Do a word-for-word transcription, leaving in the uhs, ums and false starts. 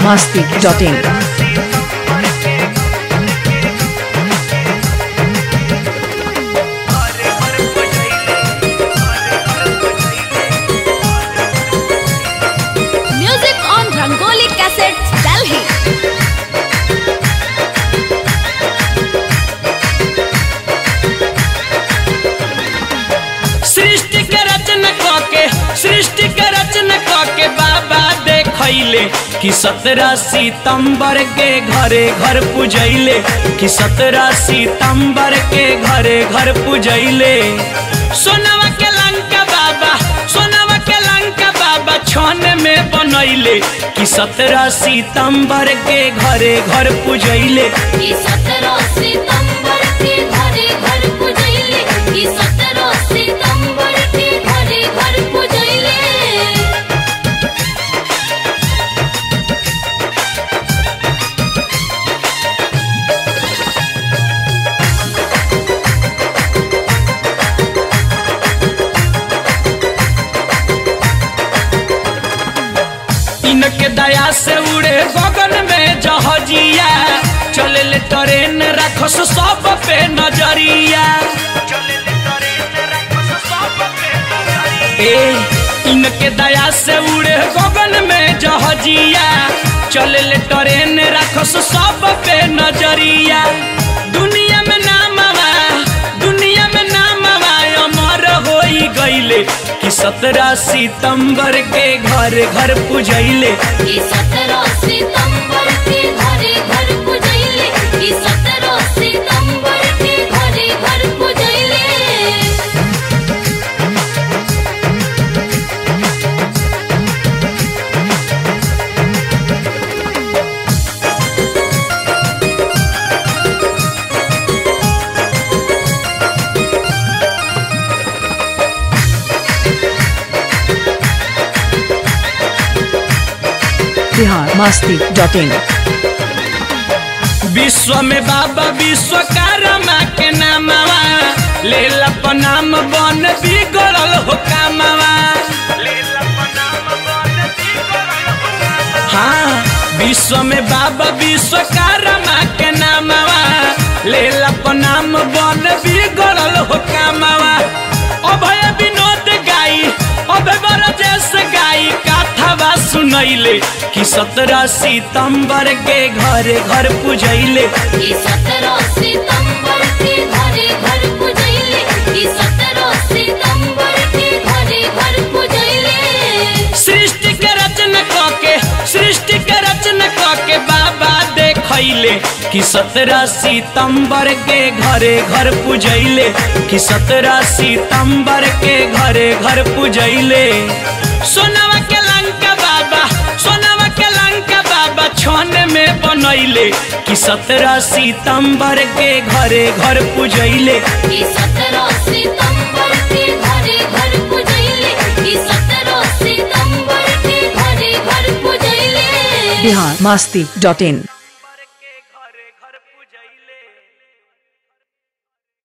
masti dot in. Music on Rangoli Cassettes, Delhi. सृष्टि के रचना के सृष्टि के रचना के बाबा देखैले कि सत्रह सितंबर के घरे घर पूजैले कि सत्रह सितंबर के घरे घर पूजैले सोनवा के लंका बाबा सोनवा के लंका बाबा छन में बनैले कि सत्रह सितंबर के घरे घर पूजैले कि सत्रह सितंबर के घरे घर पूजैले कि सत्रह सितंबर के घरे घर पूजैले इनके दया से उड़े गगन में जहाजिया चले ले ट्रेन रखस सब पे नजरिया ए इनके दया से उड़े गगन में जहाजिया चले ले ट्रेन रखस सब पे नजरिया दुनिया में नाम आवा दुनिया में नाम आवा अमर होई गईले कि सत्रह सितंबर के घर घर पूजैले कि सत्रह सितंबर के घरे घर पूजैले कि सत्रह सितंबर के घरे घर पूजैले Bihar masti dot in. विश्व में बाबा विश्वकर्मा के नामवा लेला नाम बन बिगड़ल हो कामवा हाँ विश्व में बाबा विश्वकर्मा के नामवा लेला नाम बन बिगड़ल हो कामवा अभय विनोद गाई अभय बरजेश गाई कथावा सुनैले कि सत्रह सितंबर के घरे घर पूजैले कि सत्रह सितंबर के घरे घर पूजैले कि सत्रह सितंबर के घरे घर पूजैले सृष्टि के रचना के सृष्टि के रचना के बाबा देखैले कि सत्रह सितंबर के घरे घर पूजैले कि सत्रह सितंबर के घरे घर पूजैले सोनवा के लंका बाबा सोनवा के लंका बाबा छन में बनैले कि सत्रह सितंबर के घरे घर पूजैले कि सत्रह सितंबर के घरे घर पूजैले कि सत्रह सितंबर के घरे घर पूजैले Bihar masti dot in.